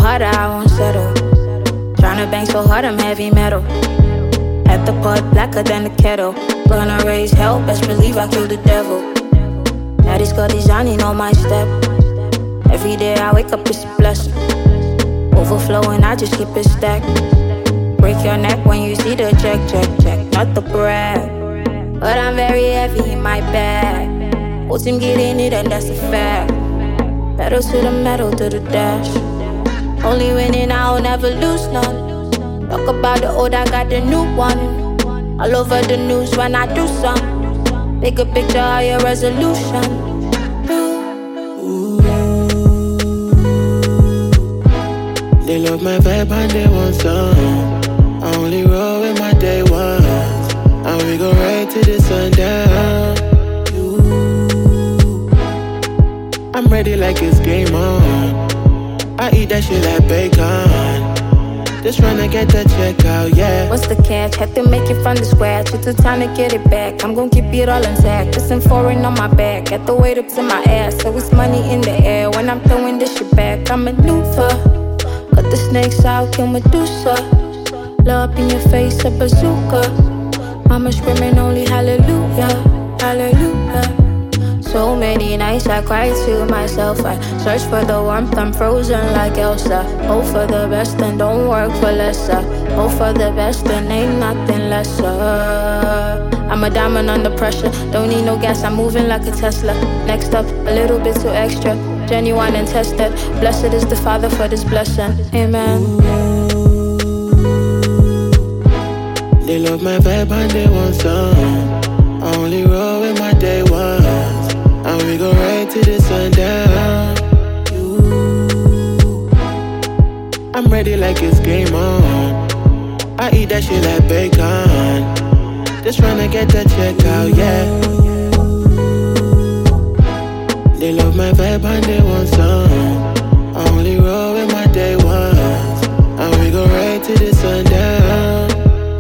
harder, I won't settle. Tryna bang so hard, I'm heavy metal. At the pot, blacker than the kettle. Gonna raise hell, best believe I kill the devil. Now these Scotty Johnny know my step. Every day I wake up, it's a blessing. Overflowing, I just keep it stacked. Break your neck when you see the check. Not the brag, but I'm very heavy in my bag. Whole team getting it and that's a fact. Pedal to the metal, to the dash. Only winning, I'll never lose none. Talk about the old, I got the new one. All over the news when I do some. Bigger picture, higher resolution. They love my vibe and they want some. I only roll with my day ones. And we go right to the sundown. I'm ready like it's game on. I eat that shit like bacon. Just tryna get the check out, yeah. What's the catch? Had to make it from the scratch. It's the time to get it back. I'm gon' keep it all intact. Listen foreign on my back. Got the weight up to my ass. So it's money in the air. When I'm throwing this shit back, I maneuver. Cut the snakes out, kill Medusa. Blow up in your face, a bazooka. Mama screaming only hallelujah, hallelujah. So many nights I cry to myself. I search for the warmth, I'm frozen like Elsa. Hope for the best and don't work for lesser. Hope for the best and ain't nothing lesser. I'm a diamond under pressure. Don't need no gas, I'm moving like a Tesla. Next up, a little bit too extra. Genuine and tested. Blessed is the Father for this blessing. Amen. They love my vibe and they want some. I only roll with my day ones. And we go right to the sundown. I'm ready like it's game on. I eat that shit like bacon. Just tryna get the check out, yeah. They love my vibe and they want some. I only roll with my day ones. And we go right to the sundown.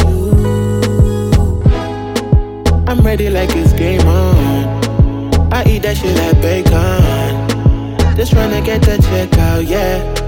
I'm ready like it's game on. I eat that shit like bacon. Just tryna get the check out, yeah.